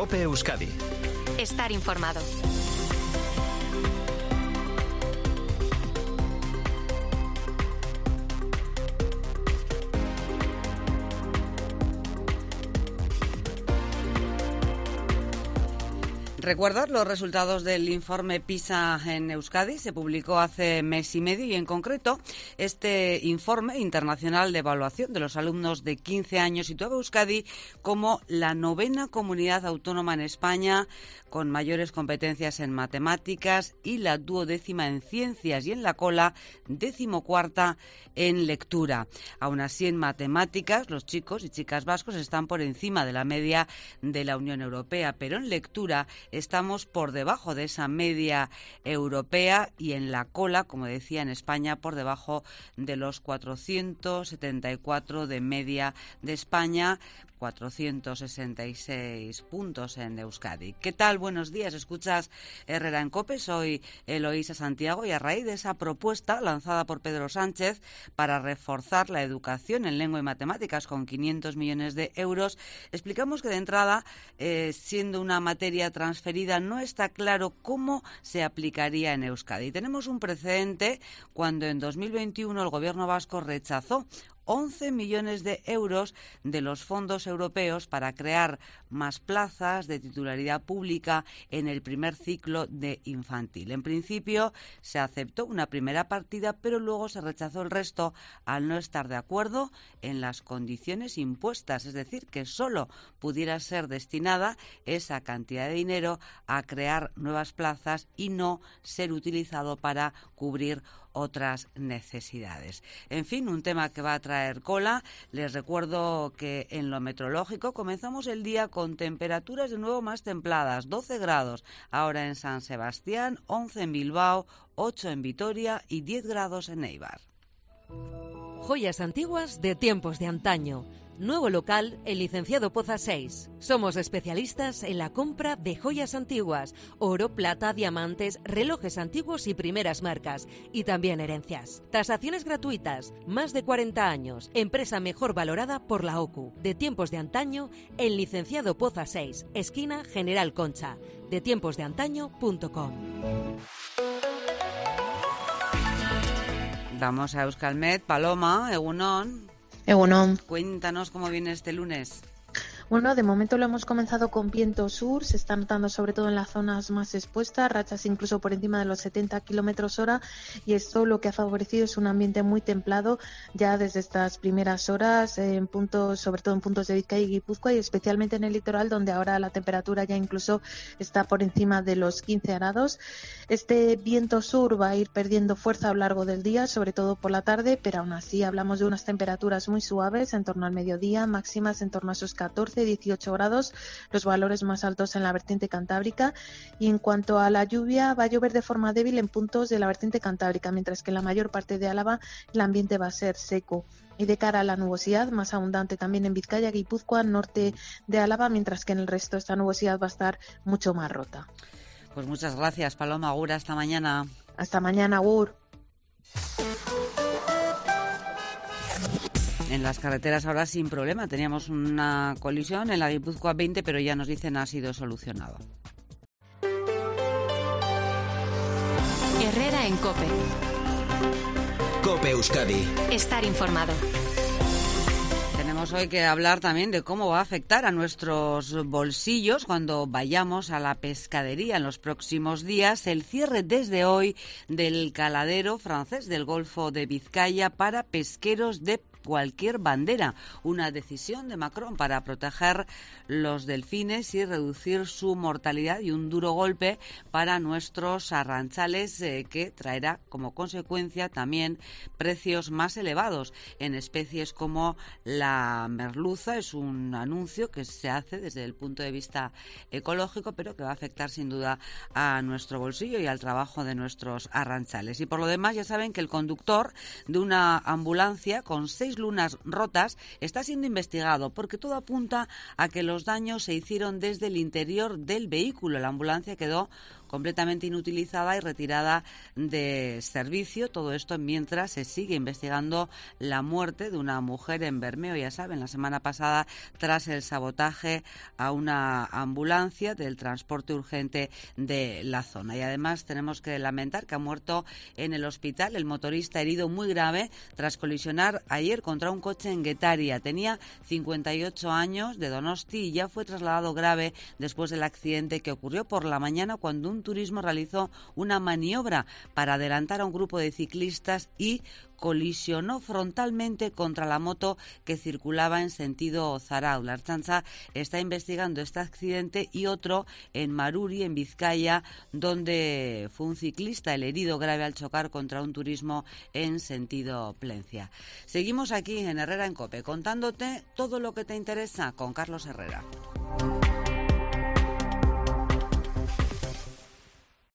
COPE Euskadi. Estar informado. ¿Recuerdas los resultados del informe PISA en Euskadi? Se publicó hace mes y medio y, en concreto, este informe internacional de evaluación de los alumnos de 15 años situaba a Euskadi como la 9ª comunidad autónoma en España con mayores competencias en matemáticas y la 12ª en ciencias y en la cola 14ª en lectura. Aún así, en matemáticas, los chicos y chicas vascos están por encima de la media de la Unión Europea, pero en lectura estamos por debajo de esa media europea y en la cola, como decía, en España por debajo de los 474 de media de España, 466 puntos en Euskadi. ¿Qué tal? Buenos días. Escuchas Herrera en COPE. Soy Eloísa Santiago y a raíz de esa propuesta lanzada por Pedro Sánchez para reforzar la educación en lengua y matemáticas con 500 millones de euros, explicamos que de entrada, siendo una materia transferida, no está claro cómo se aplicaría en Euskadi. Tenemos un precedente cuando en 2021 el Gobierno vasco rechazó 11 millones de euros de los fondos europeos para crear más plazas de titularidad pública en el primer ciclo de infantil. En principio se aceptó una primera partida, pero luego se rechazó el resto al no estar de acuerdo en las condiciones impuestas, es decir, que solo pudiera ser destinada esa cantidad de dinero a crear nuevas plazas y no ser utilizado para cubrir otras necesidades. En fin, un tema que va a traer cola. Les recuerdo que en lo meteorológico comenzamos el día con temperaturas de nuevo más templadas, 12 grados ahora en San Sebastián, 11 en Bilbao, 8 en Vitoria y 10 grados en Eibar. Joyas antiguas de tiempos de antaño. Nuevo local, el Licenciado Poza 6. Somos especialistas en la compra de joyas antiguas, oro, plata, diamantes, relojes antiguos y primeras marcas, y también herencias. Tasaciones gratuitas, más de 40 años, empresa mejor valorada por la OCU. De tiempos de antaño, el Licenciado Poza 6, esquina General Concha, detiemposdeantaño.com. Vamos a Euskalmet. Paloma, Egunon. Cuéntanos cómo viene este lunes. Bueno, de momento lo hemos comenzado con viento sur, se está notando sobre todo en las zonas más expuestas, rachas incluso por encima de los 70 kilómetros hora, y esto lo que ha favorecido es un ambiente muy templado ya desde estas primeras horas, en puntos, sobre todo en puntos de Vizcaya y Guipúzcoa, y especialmente en el litoral, donde ahora la temperatura ya incluso está por encima de los 15 grados. Este viento sur va a ir perdiendo fuerza a lo largo del día, sobre todo por la tarde, pero aún así hablamos de unas temperaturas muy suaves en torno al mediodía, máximas en torno a esos 14-18 grados, los valores más altos en la vertiente cantábrica. Y en cuanto a la lluvia, va a llover de forma débil en puntos de la vertiente cantábrica, mientras que en la mayor parte de Álava el ambiente va a ser seco. Y de cara a la nubosidad, más abundante también en Vizcaya, Guipúzcoa, norte de Álava, mientras que en el resto esta nubosidad va a estar mucho más rota. Pues muchas gracias, Paloma. Agur, hasta mañana. Hasta mañana, agur. En las carreteras ahora sin problema. Teníamos una colisión en la Guipúzcoa 20, pero ya nos dicen ha sido solucionado. Herrera en COPE. COPE Euskadi. Estar informado. Tenemos hoy que hablar también de cómo va a afectar a nuestros bolsillos cuando vayamos a la pescadería en los próximos días el cierre desde hoy del caladero francés del Golfo de Vizcaya para pesqueros de cualquier bandera, una decisión de Macron para proteger los delfines y reducir su mortalidad, y un duro golpe para nuestros arranchales que traerá como consecuencia también precios más elevados en especies como la merluza. Es un anuncio que se hace desde el punto de vista ecológico, pero que va a afectar sin duda a nuestro bolsillo y al trabajo de nuestros arranchales. Y por lo demás ya saben que el conductor de una ambulancia con 6 6 lunas rotas está siendo investigado porque todo apunta a que los daños se hicieron desde el interior del vehículo. La ambulancia quedó completamente inutilizada y retirada de servicio. Todo esto mientras se sigue investigando la muerte de una mujer en Bermeo, ya saben, la semana pasada, tras el sabotaje a una ambulancia del transporte urgente de la zona. Y además tenemos que lamentar que ha muerto en el hospital el motorista herido muy grave tras colisionar ayer contra un coche en Guetaria. Tenía 58 años, de Donosti, y ya fue trasladado grave después del accidente que ocurrió por la mañana cuando un turismo realizó una maniobra para adelantar a un grupo de ciclistas y colisionó frontalmente contra la moto que circulaba en sentido Zarauz. La Ertzaintza está investigando este accidente y otro en Maruri, en Vizcaya, donde fue un ciclista el herido grave al chocar contra un turismo en sentido Plencia. Seguimos aquí en Herrera en COPE, contándote todo lo que te interesa con Carlos Herrera.